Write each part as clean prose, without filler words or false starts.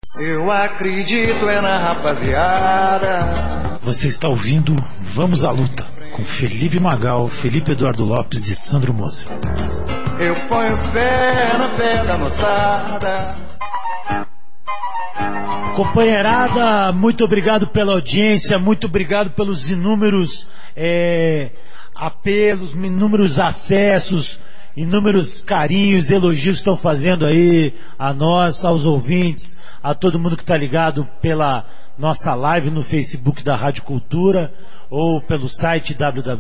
Eu acredito na rapaziada. Você está ouvindo Vamos à Luta, com Felipe Magal, Felipe Eduardo Lopes e Sandro Moser. Eu ponho fé na fé da moçada. Companheirada, muito obrigado pela audiência, muito obrigado pelos inúmeros apelos, inúmeros acessos, inúmeros carinhos, elogios que estão fazendo aí a nós, aos ouvintes, a todo mundo que está ligado pela nossa live no Facebook da Rádio Cultura ou pelo site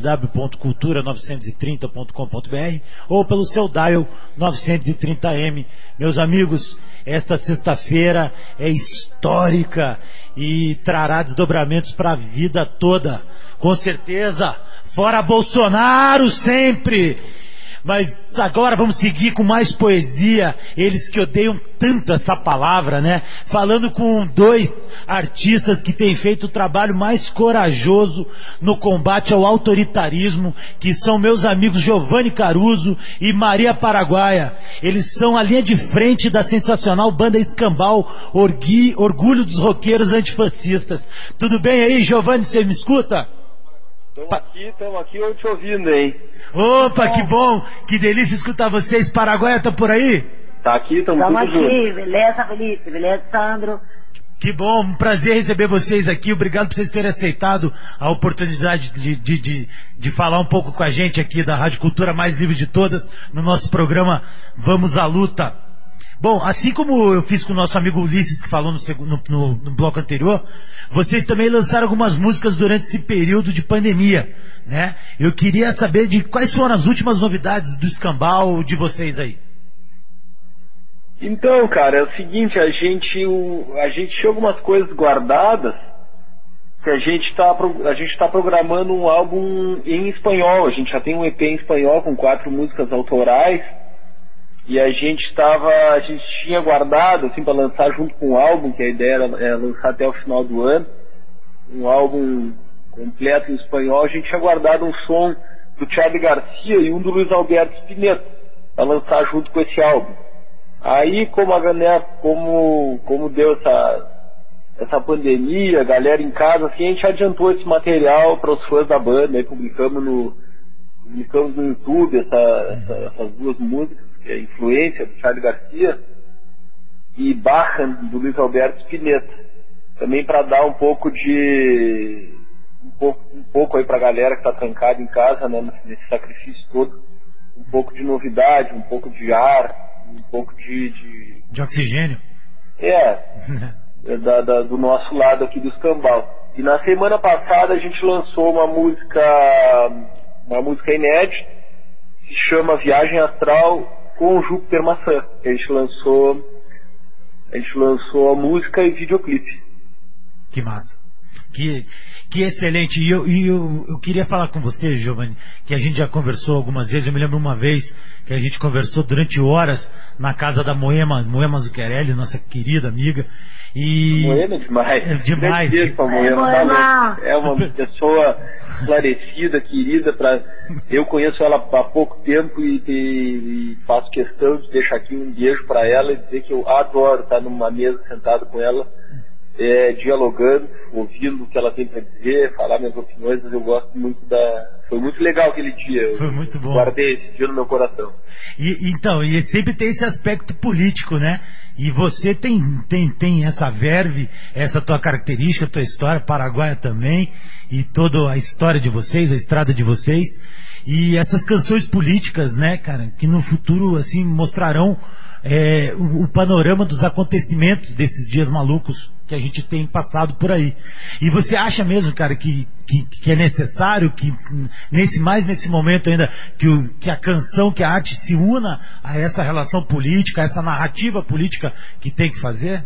www.cultura930.com.br ou pelo seu dial 930M. Meus amigos, esta sexta-feira é histórica e trará desdobramentos para a vida toda, com certeza. Fora Bolsonaro sempre! Mas agora vamos seguir com mais poesia, eles que odeiam tanto essa palavra, né? Falando com dois artistas que têm feito o trabalho mais corajoso no combate ao autoritarismo, que são meus amigos Giovanni Caruso e Maria Paraguaia. Eles são a linha de frente da sensacional banda Escambau, orgulho dos roqueiros antifascistas. Tudo bem aí, Giovanni, você me escuta? Estamos aqui, eu te ouvindo, hein? Opa, que bom, que delícia escutar vocês. Paraguaia tá por aí? Tá aqui, estamos tudo aqui, juntos. Beleza, Felipe, beleza, Sandro? Que bom, um prazer receber vocês aqui. Obrigado por vocês terem aceitado a oportunidade de falar um pouco com a gente aqui da Rádio Cultura mais livre de todas, no nosso programa Vamos à Luta. Bom, assim como eu fiz com o nosso amigo Ulisses, que falou no bloco anterior, vocês também lançaram algumas músicas durante esse período de pandemia, né? Eu queria saber de quais foram as últimas novidades do Escambau de vocês aí. Então, cara, é o seguinte, a gente tinha algumas coisas guardadas que a gente tá programando um álbum em espanhol. A gente já tem um EP em espanhol com 4 músicas autorais. E a gente tinha guardado, assim, para lançar junto com o álbum, que a ideia era lançar até o final do ano, um álbum completo em espanhol. A gente tinha guardado um som do Charly Garcia e um do Luiz Alberto Spinetta, para lançar junto com esse álbum. Aí, como a galera, como deu essa pandemia, a galera em casa, assim, a gente adiantou esse material para os fãs da banda, aí publicamos no YouTube essas 2 músicas, que é Influência, do Charly Garcia, e Bajan, do Luiz Alberto Spinetta. Também para dar um pouco aí pra galera que tá trancada em casa, né, nesse sacrifício todo, um pouco de novidade, um pouco de ar, um pouco de oxigênio. Do nosso lado aqui do Escambau. E na semana passada a gente lançou uma música inédita, que se chama Viagem Astral com o Júpiter Maçã. A gente lançou a música e videoclipe. Que massa. Que excelente. E eu queria falar com você, Giovanni, que a gente já conversou algumas vezes. Eu me lembro uma vez que a gente conversou durante horas na casa da Moema Zuccherelli, nossa querida amiga. E Moema é demais. É demais. É uma pessoa esclarecida, querida. Eu conheço ela há pouco tempo e faço questão de deixar aqui um beijo para ela e dizer que eu adoro estar numa mesa sentado com ela, dialogando, ouvindo o que ela tem para dizer, falar minhas opiniões. Mas eu gosto muito foi muito legal aquele dia. Foi muito bom. Guardei esse dia no meu coração. E sempre tem esse aspecto político, né? E você tem essa verve, essa tua característica, tua história, Paraguaia também, e toda a história de vocês, a estrada de vocês, e essas canções políticas, né, cara, que no futuro, assim, mostrarão o panorama dos acontecimentos desses dias malucos que a gente tem passado por aí. E você acha mesmo, cara, que é necessário que nesse momento ainda que a canção, que a arte se una a essa relação política, a essa narrativa política que tem que fazer?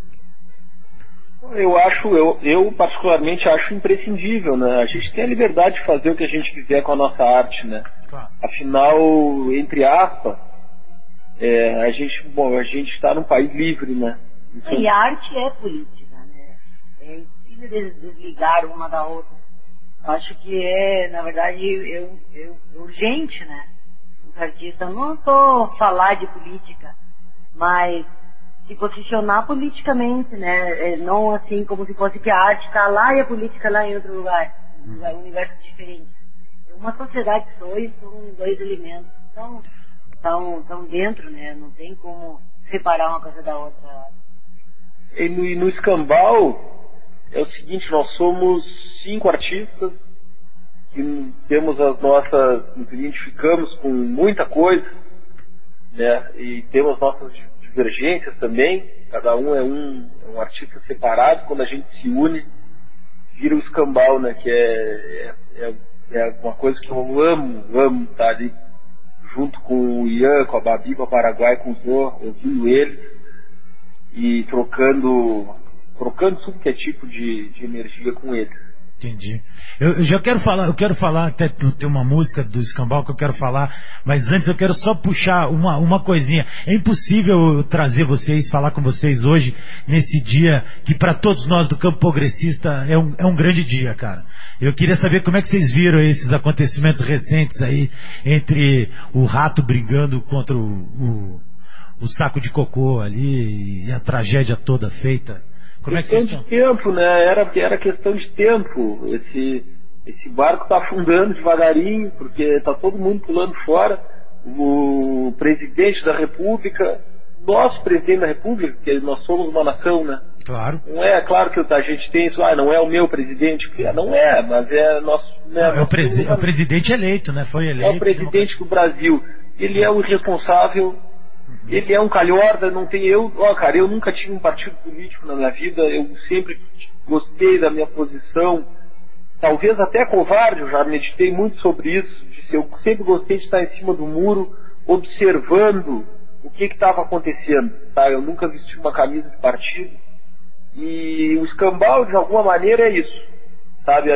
Eu particularmente acho imprescindível, né? A gente tem a liberdade de fazer o que a gente quiser com a nossa arte, né? Claro. Afinal, entre aspas, a gente está num país livre, né? Então, e a arte é política, né? É impossível desligar uma da outra. Acho que na verdade, urgente, né? Os artistas, não estou falar de política, mas se posicionar politicamente, né? Não assim como se fosse que a arte está lá e a política lá em outro lugar, universos diferentes. É uma sociedade só e são dois elementos tão dentro, né? Não tem como separar uma coisa da outra. E no Escambau é o seguinte, nós somos 5 artistas que temos as nossas, nos identificamos com muita coisa, né? E temos nossas divergências também, cada um é um artista separado. Quando a gente se une, vira o Escambau, né? Que é uma coisa que eu amo estar ali junto com o Ian, com a Babi, com a Paraguai, com o Zô, ouvindo eles e trocando tudo que é tipo de energia com eles. Entendi. Eu já quero falar, até tem uma música do Escambau que eu quero falar, mas antes eu quero só puxar uma coisinha. É impossível trazer vocês, falar com vocês hoje, nesse dia que para todos nós do campo progressista é um grande dia, cara. Eu queria saber como é que vocês viram esses acontecimentos recentes aí, entre o rato brigando contra o saco de cocô ali e a tragédia toda feita. Como é que vocês estão? Questão de tempo, né? Era questão de tempo. Esse barco está afundando devagarinho, porque está todo mundo pulando fora. O presidente da República, nosso presidente da República, porque nós somos uma nação, né? Claro. Não é, claro que a gente tem isso, não é o meu presidente, não é, mas é nosso... Né, é o presidente eleito, né? Foi eleito. É o presidente do Brasil. Ele é o responsável. Ele é um calhorda, não tem eu nunca tive um partido político na minha vida, eu sempre gostei da minha posição, talvez até covarde, eu já meditei muito sobre isso, eu sempre gostei de estar em cima do muro, observando o que estava acontecendo, tá? Eu nunca vesti uma camisa de partido, e o Escambau, de alguma maneira, é isso, sabe?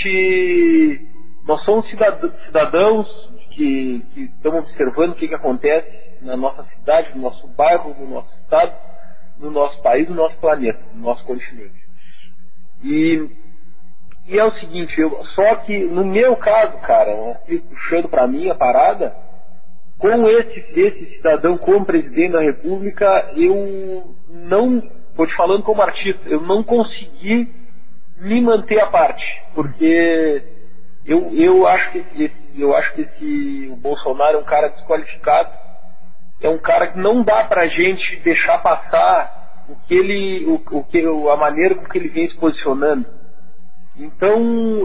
Nós somos cidadãos que estamos observando o que acontece na nossa cidade, no nosso bairro, no nosso estado, no nosso país, no nosso planeta, no nosso continente. E é o seguinte, só que no meu caso, cara, puxando para mim a parada, com esse cidadão como presidente da República, eu não, estou te falando como artista, eu não consegui me manter à parte, porque eu acho que o Bolsonaro é um cara desqualificado. É um cara que não dá pra gente deixar passar a maneira com que ele vem se posicionando. Então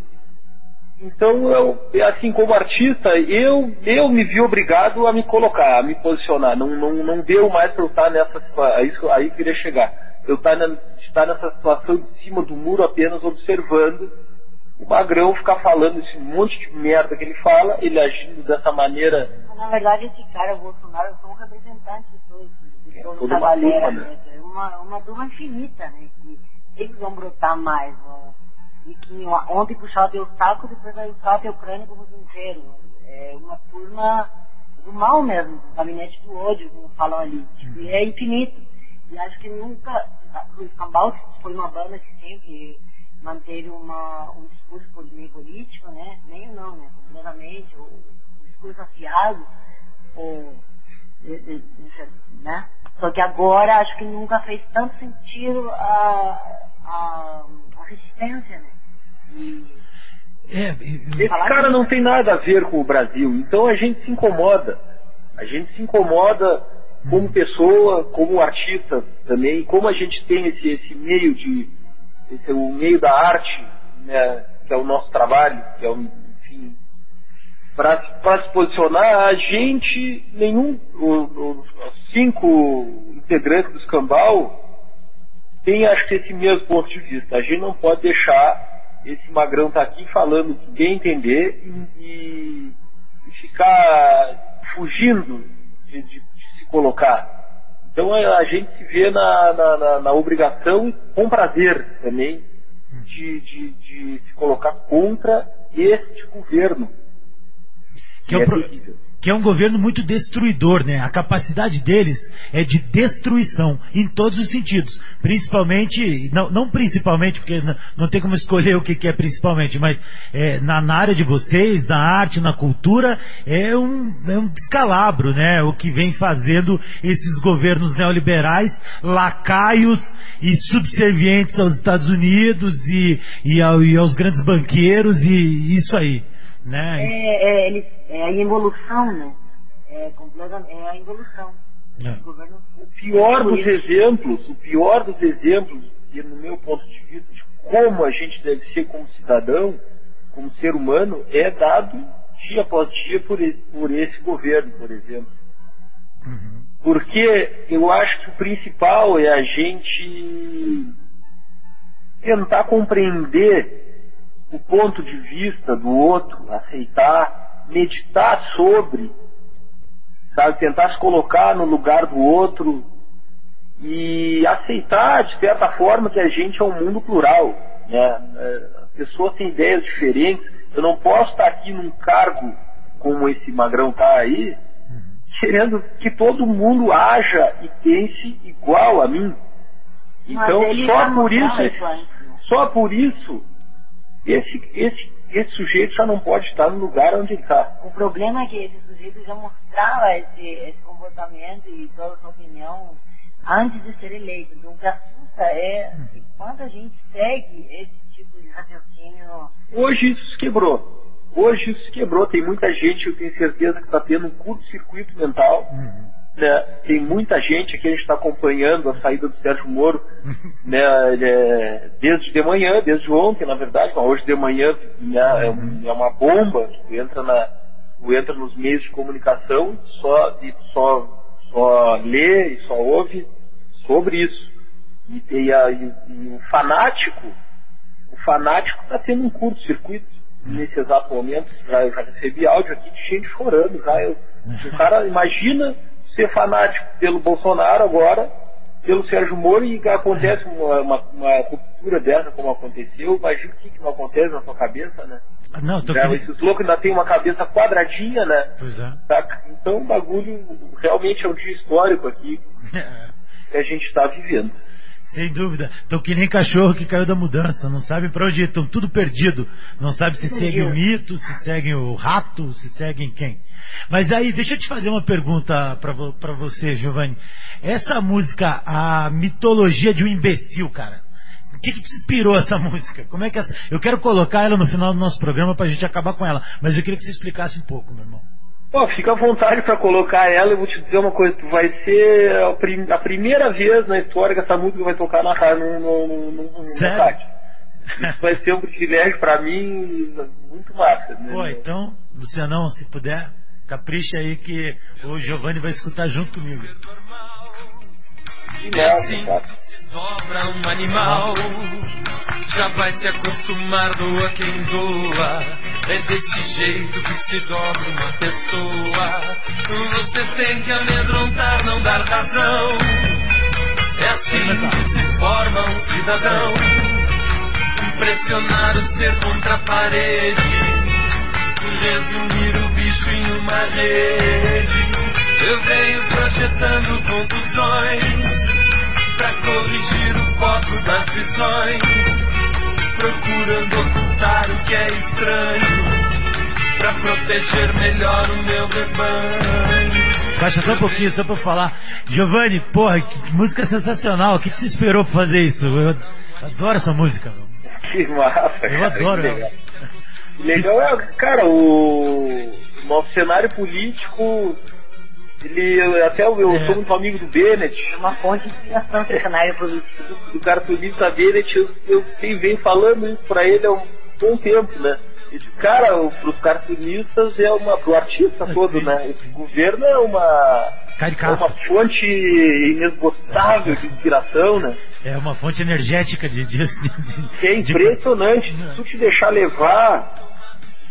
eu, assim, como artista, eu me vi obrigado a me colocar, a me posicionar. Não deu mais pra eu estar nessa situação, isso aí que eu queria chegar. Eu estar nessa situação de cima do muro apenas observando o Magrão ficar falando esse monte de merda que ele fala, ele agindo dessa maneira. Na verdade, esse cara, o Bolsonaro, eu sou um representante de toda essa galera, né? É uma turma infinita, né? Que eles vão brotar mais, né? E que ontem puxava teu saco, depois vai usar teu crânio como inteiro. É uma turma do mal mesmo, do gabinete do ódio, como falam ali. E é infinito. E acho que nunca, o Escambau foi uma banda que sempre manteve um discurso meio político, né? Meio não, né? Completamente, o discurso afiado, né? Só que agora acho que nunca fez tanto sentido a resistência, né? Esse cara não tem nada a ver com o Brasil, então a gente se incomoda. A gente se incomoda como pessoa, como artista também, como a gente tem esse meio esse é o meio da arte, né, que é o nosso trabalho, que é enfim, para se posicionar, a gente, os 5 integrantes do Escambau tem, acho que, esse mesmo ponto de vista. A gente não pode deixar esse Magrão estar aqui falando que ninguém entender e ficar fugindo de se colocar. Então a gente se vê na obrigação, com prazer também, de se colocar contra este governo. que é um governo muito destruidor, né? A capacidade deles é de destruição em todos os sentidos, principalmente, não principalmente, porque não tem como escolher o que é principalmente, mas na área de vocês, na arte, na cultura, é um descalabro, né? O que vem fazendo esses governos neoliberais, lacaios e subservientes aos Estados Unidos e aos grandes banqueiros e isso aí, né? É a evolução, né? É a evolução. O pior dos exemplos, e no meu ponto de vista, de como a gente deve ser como cidadão, como ser humano, é dado dia após dia por esse governo, por exemplo. Uhum. Porque eu acho que o principal é a gente tentar compreender o ponto de vista do outro, aceitar, meditar sobre, sabe, tentar se colocar no lugar do outro e aceitar, de certa forma, que a gente é um mundo plural, né? As pessoas têm ideias diferentes. Eu não posso estar aqui num cargo como esse Magrão está aí, querendo que todo mundo haja e pense igual a mim. Então, só por isso, esse sujeito já não pode estar no lugar onde ele está. O problema é que esse sujeito já mostrava esse comportamento e toda a sua opinião antes de ser eleito. Então, o que assusta é quando a gente segue esse tipo de raciocínio. Hoje isso se quebrou. Tem muita gente, eu tenho certeza, que está tendo um curto-circuito mental. Né? Tem muita gente que a gente está acompanhando a saída do Sérgio Moro, né? Desde de manhã, desde ontem, na verdade, mas hoje de manhã, né? É uma bomba. Tu entra nos meios de comunicação, só lê e só ouve sobre isso. E o fanático está tendo um curto-circuito nesse exato momento. Eu já recebi áudio aqui de gente chorando. O cara imagina ser fanático pelo Bolsonaro agora, pelo Sérgio Moro, e acontece uma ruptura dessa como aconteceu. Imagina o que não acontece na sua cabeça, né? Não, esses loucos ainda tem uma cabeça quadradinha, né? Pois é. Tá? Então o bagulho realmente é um dia histórico aqui que a gente está vivendo. Sem dúvida. Estão que nem cachorro que caiu da mudança. Não sabe para onde ir. Estão tudo perdido. Não sabe se seguem o mito, se seguem o rato, se seguem quem. Mas aí, deixa eu te fazer uma pergunta para você, Giovanni. Essa música, a mitologia de um imbecil, cara. O que te inspirou essa música? Como é que eu quero colocar ela no final do nosso programa pra gente acabar com ela. Mas eu queria que você explicasse um pouco, meu irmão. Pô, fica à vontade para colocar ela. Eu vou te dizer uma coisa, tu vai ser a primeira vez na história que essa música vai tocar na rádio no site. Isso vai ser um privilégio para mim muito massa, né? Pô, então, Lucianão, se puder, capricha aí que o Giovanni vai escutar junto comigo. Dobra um animal, já vai se acostumar, doa quem doa. É desse jeito que se dobra uma pessoa. Você tem que amedrontar, não dar razão. É assim que se forma um cidadão. Impressionar o ser contra a parede, resumir o bicho em uma rede. Eu venho projetando conclusões pra corrigir o foco das visões, procurando ocultar o que é estranho, pra proteger melhor o meu rebanho. Baixa só um pouquinho, só pra falar. Giovanni, porra, que música sensacional. O que te inspirou pra fazer isso? Eu adoro essa música. Que massa, eu adoro ela. Legal é, cara, o nosso cenário político. Eu sou muito amigo do Bennett. É uma fonte de inspiração do cenário político. Do cartunista Bennett, eu venho falando isso pra ele há um bom tempo, né? Esse cara, pros cartunistas, pro artista todo, né? Esse governo é uma fonte inesgotável de inspiração, né? É uma fonte energética é impressionante. Se tu te deixar levar,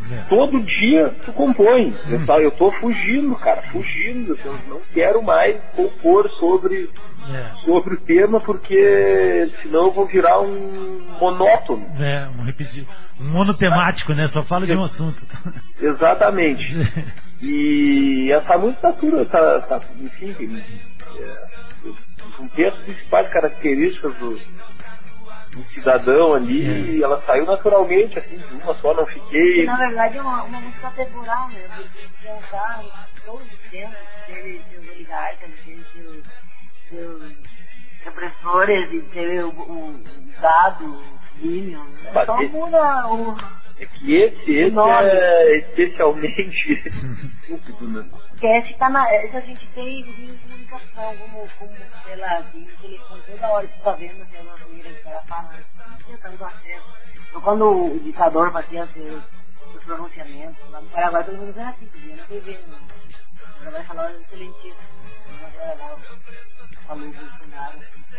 todo dia tu compõe. Eu tô fugindo, cara, fugindo. Eu não quero mais compor sobre o tema, porque senão eu vou virar um monótono. Um monotemático, né? Só fala de um assunto. Exatamente. E essa música tá enfim, um texto de principais características do cidadão ali, e ela saiu naturalmente, assim, de uma só, não fiquei... Na verdade é uma música atemporal, né? De pensar todos os tempos, teve seus oligarcas, teve seus repressores, e teve o gado, Minion, então muda o... É que esse é especialmente estúpido, né? Porque esse a gente tem de comunicação, como sei lá, de telefone toda hora que você tá vendo, assim, uma família que era falando, não tinha tanto acesso. Então quando o ditador fazia seus pronunciamentos, lá no Paraguai todo mundo era assim, podia na TV, né? O Paraguai falava excelentíssimo, mas era lá, falou Bolsonaro,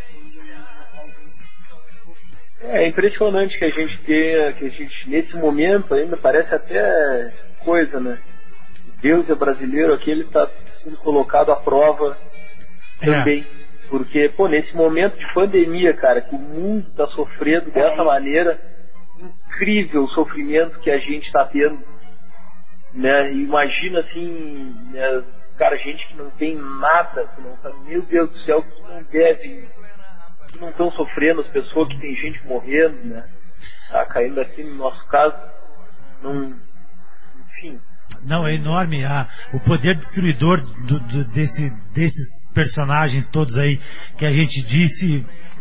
É impressionante que a gente tenha, nesse momento ainda parece até coisa, né? Deus é brasileiro, aqui ele está sendo colocado à prova também. Porque, nesse momento de pandemia, cara, que o mundo está sofrendo dessa maneira, incrível o sofrimento que a gente está tendo, né? Imagina assim, né? Cara, gente que não tem nada, que não tá, meu Deus do céu, que não deve, que não estão sofrendo, as pessoas que tem gente morrendo, né? Tá caindo assim no nosso caso, enfim. Não, é enorme o poder destruidor desses personagens todos aí que a gente disse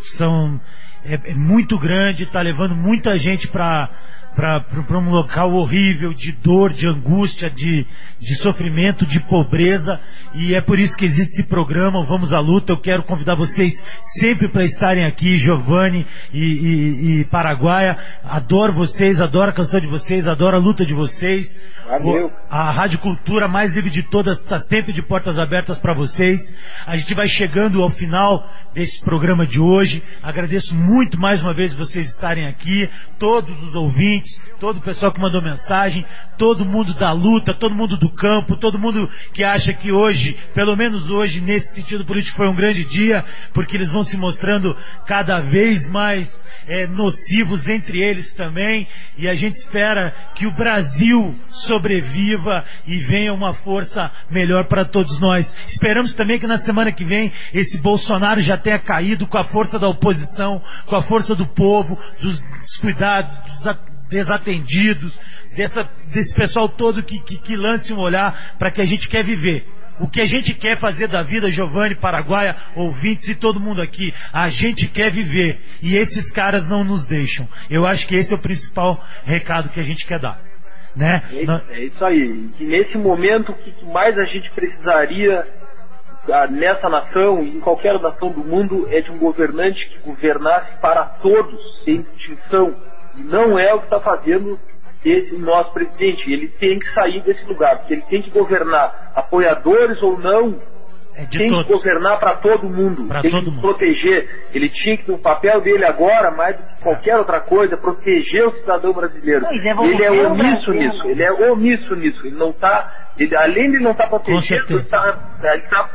é muito grande, está levando muita gente para um local horrível de dor, de angústia, de sofrimento, de pobreza, e é por isso que existe esse programa Vamos à Luta. Eu quero convidar vocês sempre para estarem aqui, Giovanni e Paraguaia. Adoro vocês, adoro a canção de vocês, adoro a luta de vocês. Valeu. A Rádio Cultura mais livre de todas está sempre de portas abertas para vocês. A gente vai chegando ao final desse programa de hoje. Agradeço muito mais uma vez vocês estarem aqui, todos os ouvintes, todo o pessoal que mandou mensagem, todo mundo da luta, todo mundo do campo, todo mundo que acha que hoje, pelo menos hoje, nesse sentido político, foi um grande dia, porque eles vão se mostrando cada vez mais nocivos entre eles também, e a gente espera que o Brasil sobreviva e venha uma força melhor para todos nós. Esperamos também que na semana que vem esse Bolsonaro já tenha caído com a força da oposição, com a força do povo, dos descuidados, dos desatendidos, desse pessoal todo que lance um olhar para que a gente quer viver. O que a gente quer fazer da vida, Giovanni, Paraguaia, ouvintes e todo mundo aqui, a gente quer viver, e esses caras não nos deixam. Eu acho que esse é o principal recado que a gente quer dar, né? É isso aí. E nesse momento, o que mais a gente precisaria nessa nação e em qualquer nação do mundo é de um governante que governasse para todos, sem distinção. E não é o que está fazendo esse nosso presidente. Ele tem que sair desse lugar, porque ele tem que governar, apoiadores ou não, tem que governar para todo mundo, tem que proteger. Ele tinha que, no papel dele agora, mais do que qualquer outra coisa, proteger o cidadão brasileiro. Ele é omisso nisso, ele não está, além de não estar protegendo, ele está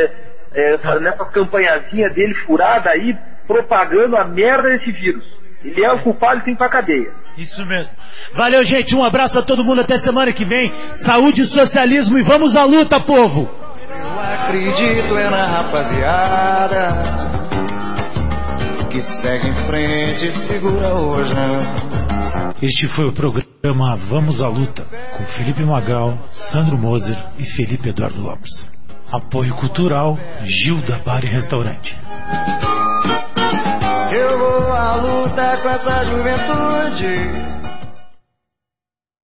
nessa campanhazinha dele furada aí, propagando a merda desse vírus. Ele é o culpado e tem que ir pra cadeia. Isso mesmo. Valeu, gente. Um abraço a todo mundo. Até semana que vem. Saúde e socialismo e vamos à luta, povo! Eu acredito na rapaziada que segue em frente e segura hoje. Este foi o programa Vamos à Luta, com Felipe Magal, Sandro Moser e Felipe Eduardo Lopes. Apoio cultural Gilda Bar e Restaurante. Eu vou à luta com essa juventude